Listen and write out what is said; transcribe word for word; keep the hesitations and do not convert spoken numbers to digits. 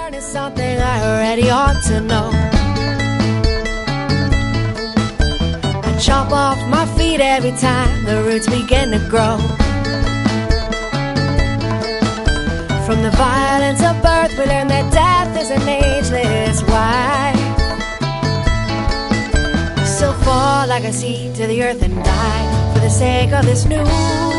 learning something I already ought to know. I chop off my feet every time the roots begin to grow. From the violence of birth, we learn that death is an ageless wife. So fall like a seed to the earth and die for the sake of this new